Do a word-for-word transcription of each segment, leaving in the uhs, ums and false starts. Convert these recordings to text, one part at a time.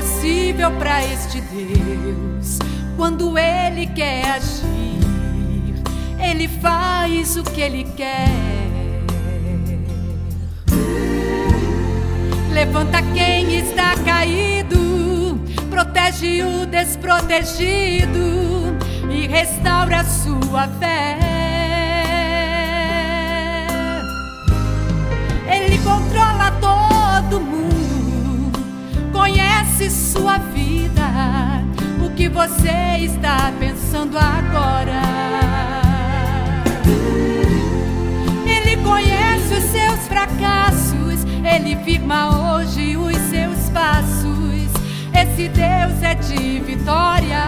impossível para este Deus. Quando Ele quer agir, Ele faz o que Ele quer. Levanta quem está caído, protege o desprotegido e restaura a sua fé. Ele controla todo mundo, conhece sua vida, o que você está pensando agora. Ele conhece os seus fracassos, Ele firma hoje os seus passos. Esse Deus é de vitória.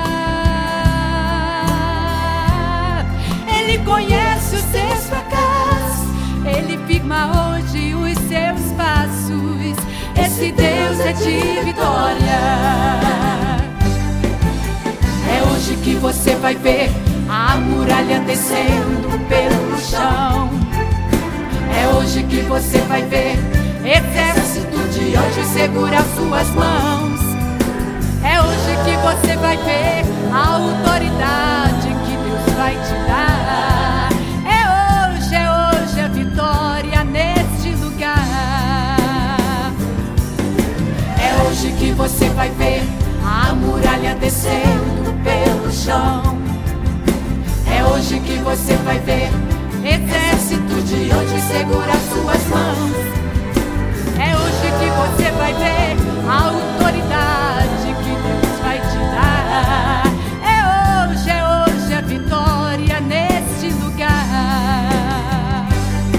Ele conhece os seus fracassos, Ele firma hoje os seus passos. Esse Deus é de vitória. É hoje que você vai ver a muralha descendo pelo chão. É hoje que você vai ver exército de anjos segura suas mãos. É hoje que você vai ver a autoridade que Deus vai te dar. É hoje, é hoje a vitória neste lugar. É hoje que você vai ver a muralha descendo pelo chão. É hoje que você vai ver exército de anjos segura suas mãos. É hoje que você vai ver a autoridade que Deus vai te dar. É hoje, é hoje a vitória neste lugar.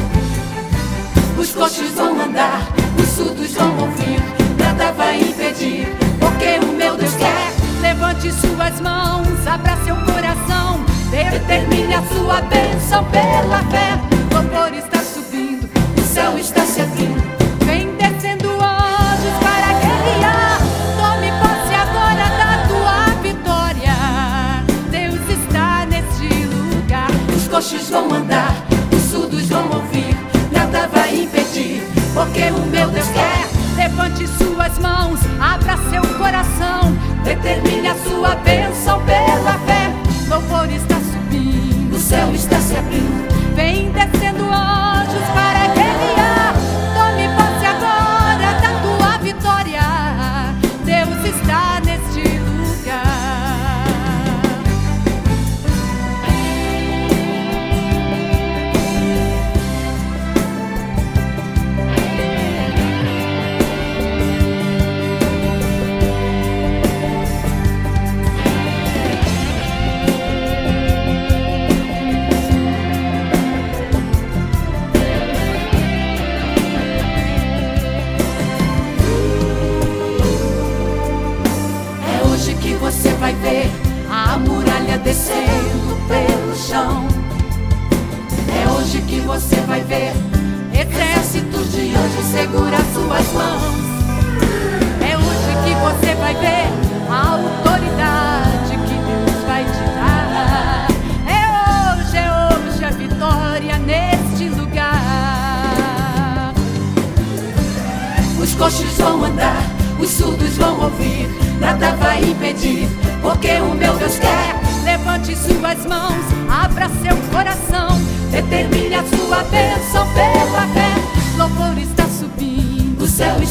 Os coxos vão andar, os surdos vão ouvir, nada vai impedir, porque o meu Deus quer. Levante suas mãos, abra seu coração, determine a sua bênção pela fé. O louvor está subindo, o céu está se abrindo, vem descendo anjos para guerrear. Tome posse agora da tua vitória. Deus está neste lugar. Os coxos vão andar, os surdos vão ouvir, nada vai impedir, porque o meu Deus quer. Levante suas mãos, abra seu coração, determine a sua bênção pela fé. O louvor está subindo, o céu está se abrindo, vem descendo anjos para guerrear. Tome posse agora da tua vitória. Deus está neste lugar. Você vai ver a muralha descendo pelo chão. É hoje que você vai ver exércitos de anjos segura suas mãos. É hoje que você vai ver a autoridade que Deus vai te dar. É hoje, é hoje a vitória neste lugar. Os coxos vão andar, os surdos vão ouvir, nada vai impedir, porque o meu Deus quer. Levante suas mãos, abra seu coração, determine a sua bênção pela fé. Louvor está subindo, o céu